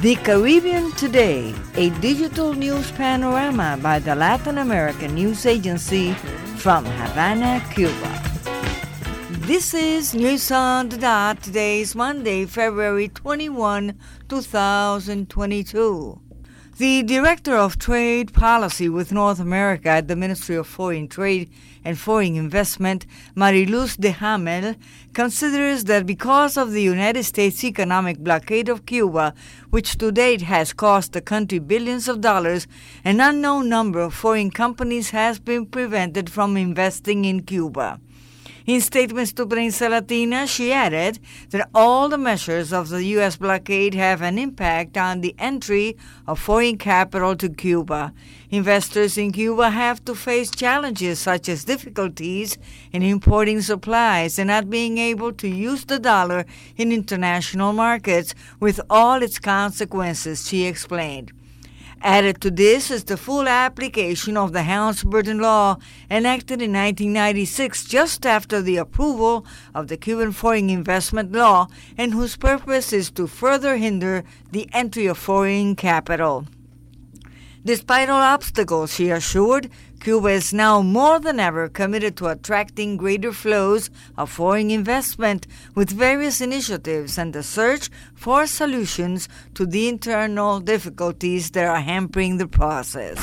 The Caribbean Today, a digital news panorama by the Latin American News Agency from Havana, Cuba. This is News on the Dot. Today is Monday, February 21, 2022. The Director of Trade Policy with North America at the Ministry of Foreign Trade and Foreign Investment, Mariluz de Hamel, considers that because of the United States economic blockade of Cuba, which to date has cost the country billions of dollars, an unknown number of foreign companies has been prevented from investing in Cuba. In statements to Prensa Latina, she added that all the measures of the U.S. blockade have an impact on the entry of foreign capital to Cuba. Investors in Cuba have to face challenges such as difficulties in importing supplies and not being able to use the dollar in international markets with all its consequences, she explained. Added to this is the full application of the Helms-Burton Law, enacted in 1996 just after the approval of the Cuban Foreign Investment Law, and whose purpose is to further hinder the entry of foreign capital. Despite all obstacles, she assured, Cuba is now more than ever committed to attracting greater flows of foreign investment with various initiatives and the search for solutions to the internal difficulties that are hampering the process.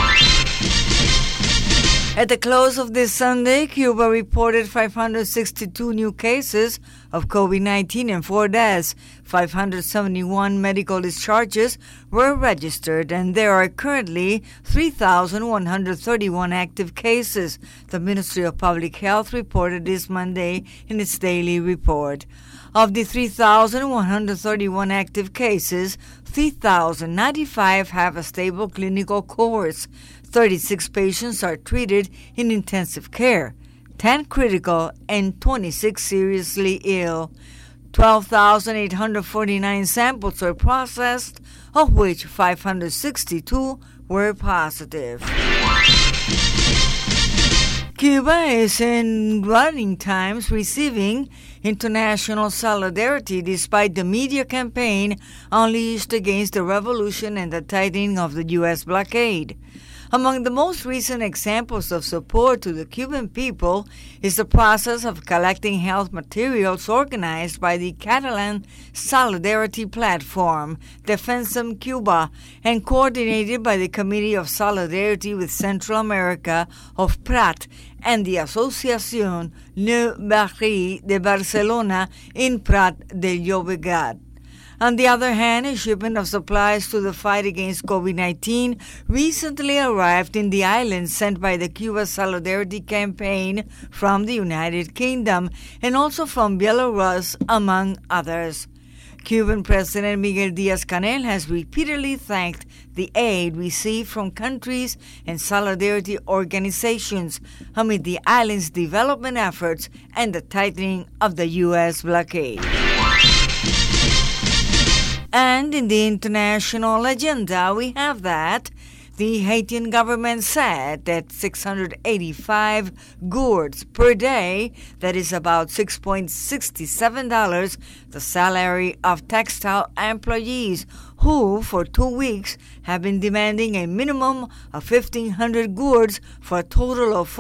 At the close of this Sunday, Cuba reported 562 new cases of COVID-19 and 4 deaths. 571 medical discharges were registered, and there are currently 3,131 active cases, the Ministry of Public Health reported this Monday in its daily report. Of the 3,131 active cases, 3,095 have a stable clinical course. 36 patients are treated in intensive care, 10 critical, and 26 seriously ill. 12,849 samples were processed, of which 562 were positive. Cuba is in running times receiving international solidarity despite the media campaign unleashed against the revolution and the tightening of the U.S. blockade. Among the most recent examples of support to the Cuban people is the process of collecting health materials organized by the Catalan Solidarity Platform, Defensem Cuba, and coordinated by the Committee of Solidarity with Central America of Prat and the Asociación Le Barri de Barcelona in Prat del Llobregat. On the other hand, a shipment of supplies to the fight against COVID-19 recently arrived in the island sent by the Cuba Solidarity Campaign from the United Kingdom and also from Belarus, among others. Cuban President Miguel Díaz-Canel has repeatedly thanked the aid received from countries and solidarity organizations amid the island's development efforts and the tightening of the U.S. blockade. And in the international agenda, we have that the Haitian government said that 685 gourds per day, that is about $6.67, the salary of textile employees who, for 2 weeks, have been demanding a minimum of 1,500 gourds for a total of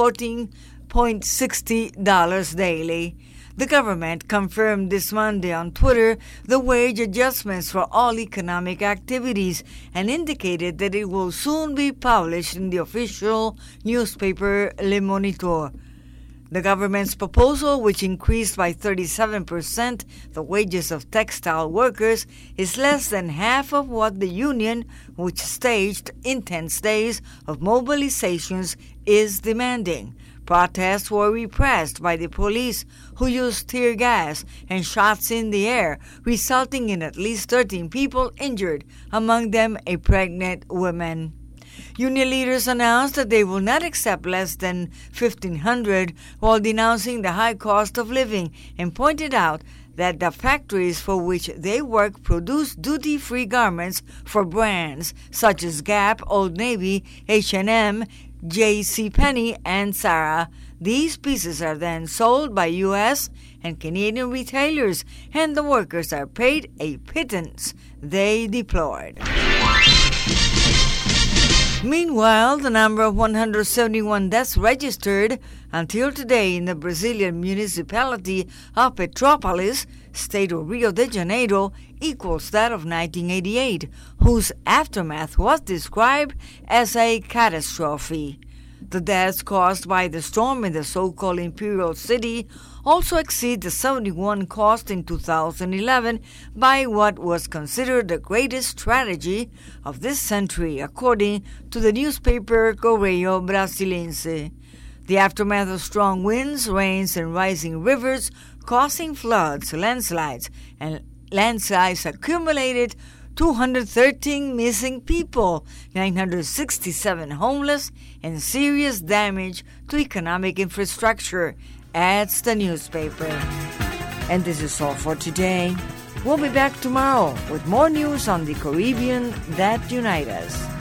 $14.60 daily. The government confirmed this Monday on Twitter the wage adjustments for all economic activities and indicated that it will soon be published in the official newspaper Le Moniteur. The government's proposal, which increased by 37% the wages of textile workers, is less than half of what the union, which staged intense days of mobilizations, is demanding. Protests were repressed by the police, who used tear gas and shots in the air, resulting in at least 13 people injured, among them a pregnant woman. Union leaders announced that they will not accept less than $1,500 while denouncing the high cost of living and pointed out that the factories for which they work produce duty-free garments for brands such as Gap, Old Navy, H&M, JCPenney, and Zara. These pieces are then sold by U.S. and Canadian retailers, and the workers are paid a pittance they deplored. Meanwhile, the number of 171 deaths registered until today in the Brazilian municipality of Petrópolis, state of Rio de Janeiro, equals that of 1988, whose aftermath was described as a catastrophe. The deaths caused by the storm in the so-called Imperial City also exceed the 71 caused in 2011 by what was considered the greatest tragedy of this century, according to the newspaper Correio Brasiliense. The aftermath of strong winds, rains, and rising rivers causing floods, landslides accumulated 213 missing people, 967 homeless, and serious damage to economic infrastructure, adds the newspaper. And this is all for today. We'll be back tomorrow with more news on the Caribbean that unite us.